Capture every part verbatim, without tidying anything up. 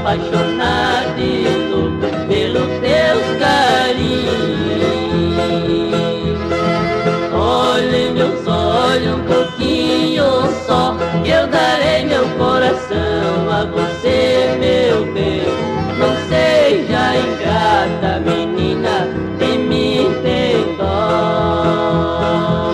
apaixonado e louco pelos teus carinhos. Olhe meus olhos um pouquinho só, eu darei meu coração a você, meu bem. Não seja ingrata, menina, de mim tem dó.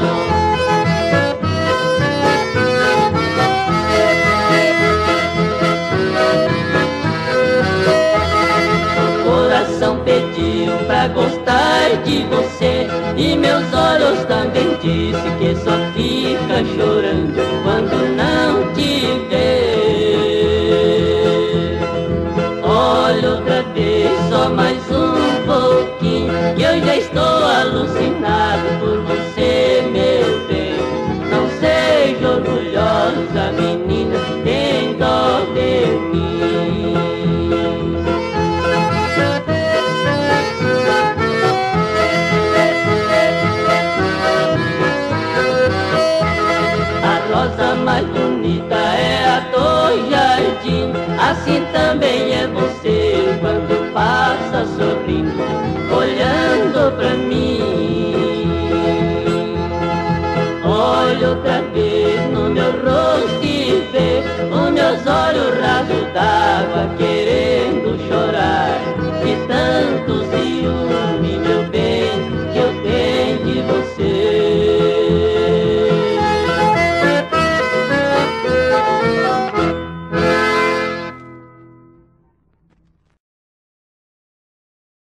O coração pediu pra gostar de você, e meus olhos também disse que só fica chorando quando não te vê. Olha outra vez, só mais um pouquinho, que eu já estou alucinado por você, meu bem. Não seja orgulhosa, menina, tem dó de mim. A rosa mais bonita é a do jardim, assim também é você quando passa sorrindo, olhando pra mim. Olha outra vez no meu rosto e vê os meus olhos rasos d'água que